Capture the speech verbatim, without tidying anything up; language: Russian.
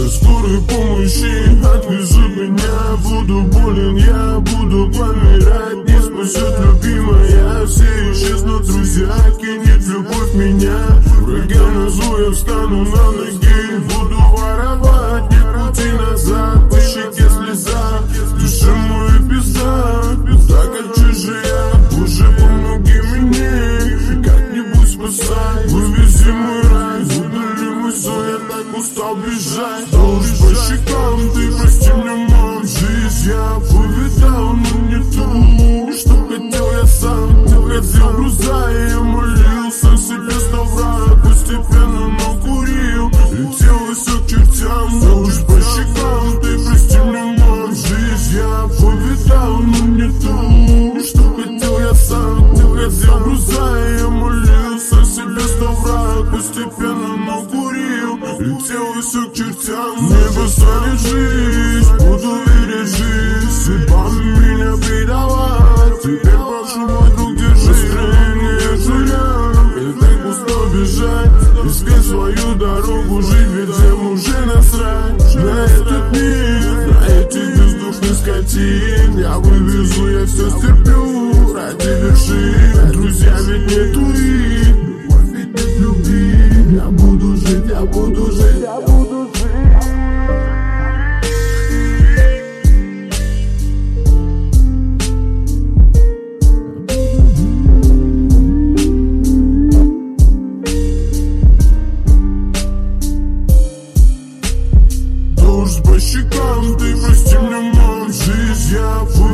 скорой помощи отвезу меня. Буду болен, я буду помирать. Не спасет любимая, все исчезнут друзья. Кинет любовь меня, врага назло я встану на ноги. Буду воровать, нет пути назад. По щеке слеза, душа моя пизда. Так хочу же я, Боже, помоги мне. Как-нибудь спасай, вывези мой рай. Удали мой сон, я так устал бежать. Дождь по щекам, ты прости мне, мам. Жизнь я повидал, но не ту, что хотел я сам. Хотел груза, и я молился, себе стал враг. Постепенно, но курил, летел и все к чертям. Дождь по щекам, ты прости мне, мам. Жизнь я повидал, но не ту, что хотел я сам. Хотел груза, и я молился, себе стал враг. Постепенно, но курил, летел и все к чертям. Небо станет жизнь, буду верить жизнь. Судьба меня предала, теперь прошу, мой друг, держи. Настроение жулям, и так устал бежать. Искать свою дорогу, жить, ведь всем уже насрать. На этот мир, на этих бездушных скотин. Я вывезу, я все стерплю ради вершин. Друзья, ведь нету их, любовь ведь нет любви. Я буду жить, я буду жить, я буду жить. Дождь по щекам, ты прости мне, мам. Жизнь я